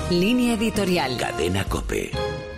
Línea editorial. Cadena COPE.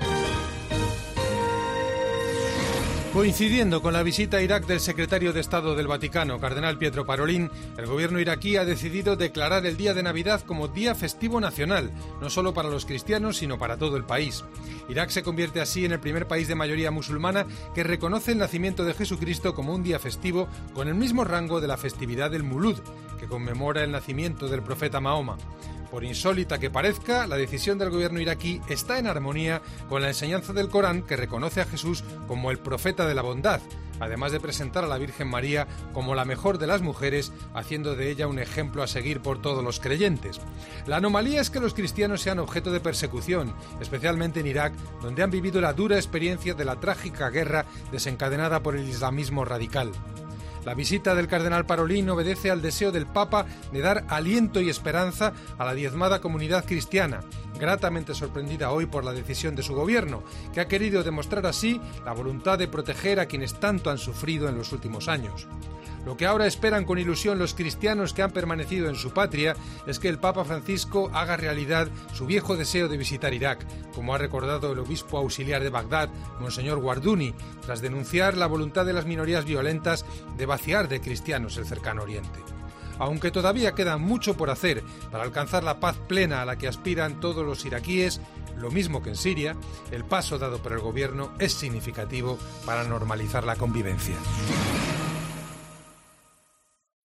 Coincidiendo con la visita a Irak del secretario de Estado del Vaticano, cardenal Pietro Parolin, el gobierno iraquí ha decidido declarar el día de Navidad como día festivo nacional, no solo para los cristianos, sino para todo el país. Irak se convierte así en el primer país de mayoría musulmana que reconoce el nacimiento de Jesucristo como un día festivo con el mismo rango de la festividad del Mulud, que conmemora el nacimiento del profeta Mahoma. Por insólita que parezca, la decisión del gobierno iraquí está en armonía con la enseñanza del Corán, que reconoce a Jesús como el profeta de la bondad, además de presentar a la Virgen María como la mejor de las mujeres, haciendo de ella un ejemplo a seguir por todos los creyentes. La anomalía es que los cristianos sean objeto de persecución, especialmente en Irak, donde han vivido la dura experiencia de la trágica guerra desencadenada por el islamismo radical. La visita del cardenal Parolin obedece al deseo del Papa de dar aliento y esperanza a la diezmada comunidad cristiana, gratamente sorprendida hoy por la decisión de su gobierno, que ha querido demostrar así la voluntad de proteger a quienes tanto han sufrido en los últimos años. Lo que ahora esperan con ilusión los cristianos que han permanecido en su patria es que el Papa Francisco haga realidad su viejo deseo de visitar Irak, como ha recordado el obispo auxiliar de Bagdad, Monseñor Guarduni, tras denunciar la voluntad de las minorías violentas de vaciar de cristianos el cercano Oriente. Aunque todavía queda mucho por hacer para alcanzar la paz plena a la que aspiran todos los iraquíes, lo mismo que en Siria, el paso dado por el gobierno es significativo para normalizar la convivencia.